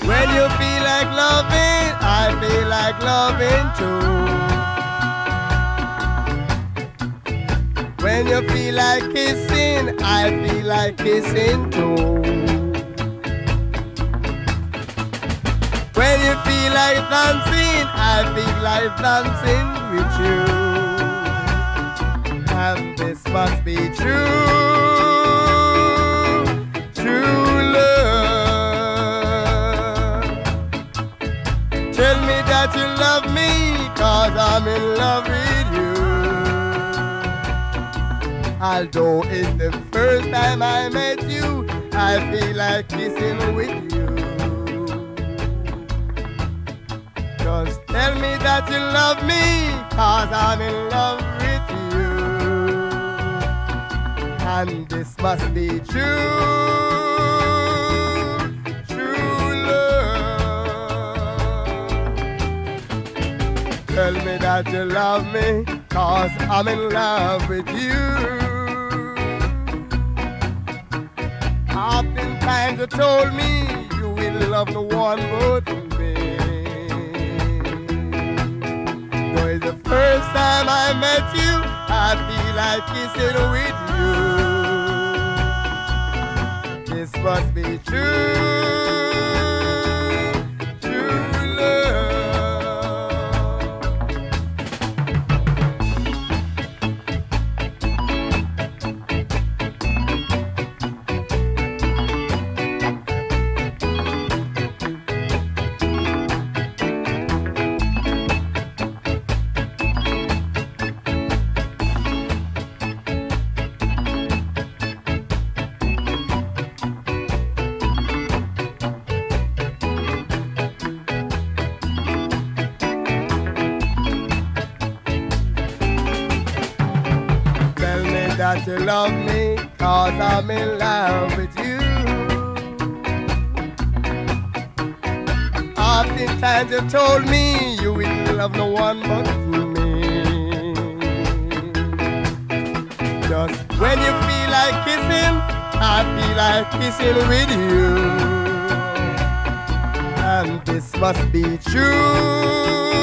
When you feel like loving, I feel like loving too. When you feel like kissing, I feel like kissing too. When you feel like dancing, I feel like dancing with you. And this must be true, true love. Tell me that you love me, 'cause I'm in love with you. Although it's the first time I met you, I feel like kissing with you. Just tell me that you love me, 'cause I'm in love with you. And this must be true, true love. Tell me that you love me, 'cause I'm in love with you. Oftentimes you told me you will love no one but me. Though it's the first time I met you, I feel like kissing with you. This must be true, true love. That you love me, 'cause I'm in love with you. Oftentimes you told me you will love no one but me. Just when you feel like kissing, I feel like kissing with you. And this must be true,